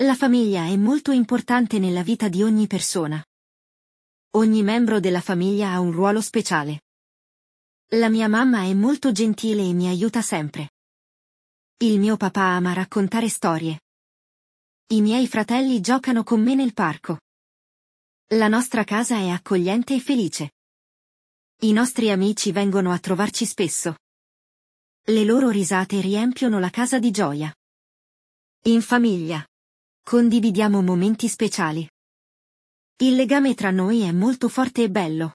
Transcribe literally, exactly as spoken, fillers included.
La famiglia è molto importante nella vita di ogni persona. Ogni membro della famiglia ha un ruolo speciale. La mia mamma è molto gentile e mi aiuta sempre. Il mio papà ama raccontare storie. I miei fratelli giocano con me nel parco. La nostra casa è accogliente e felice. I nostri amici vengono a trovarci spesso. Le loro risate riempiono la casa di gioia. In famiglia condividiamo momenti speciali. Il legame tra noi è molto forte e bello.